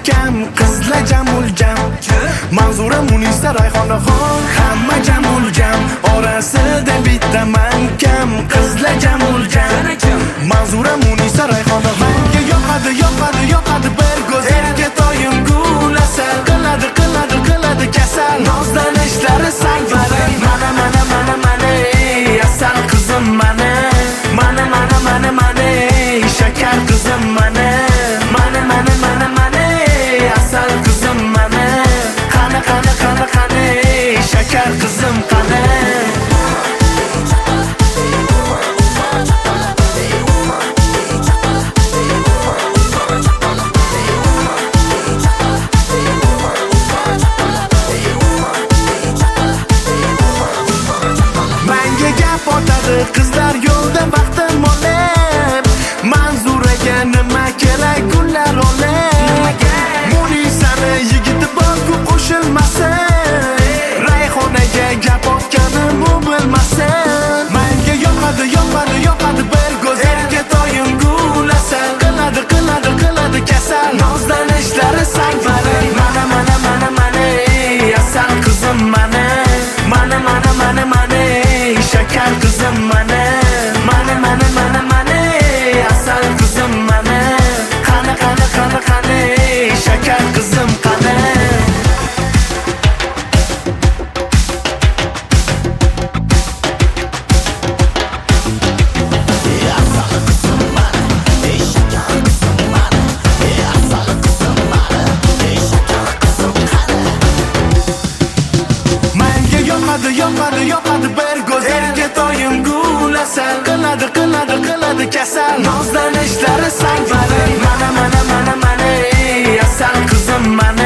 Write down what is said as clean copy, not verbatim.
kam, qizlar jamul jam. Manzura, Munisa, Rayhonaxon, hamma jamul jam. Orasida bitta man kam, qizlar jamul jam. Manzura, Munisa, Rayhonaxon, menga yoqadi, yoqadi, yoqadi bir go'zalga toyim gul asal. Qiladi kasal, nozdan ishlari sanbaran. Mana ey asal qizim mana. Mana ey shakar qizim mana. Mana ey asal qizim mana. Qani ey shakar qizim qani. Qizlar yo'lda vaqtim olib, Manzuraga nima kerak gullar olib. Munisani yigiti borku qo'shilmasin, Rayhonaga gap otganim u bilmasin. Menga yoqadi bir go'zalga toyim gul asal. Qiladi kasal, nozdan ishlari sanbaran. Mana ey asal qizim mana. Mana ey shakar qizim mana. Mana ey asal qizim mana. Qani ey shakar qizim qani. Yoqadi bir go'zalga toyim gul asal. Qiladi kasal, nozdan ishlari sanbaran. Mana ey asal qizim mana.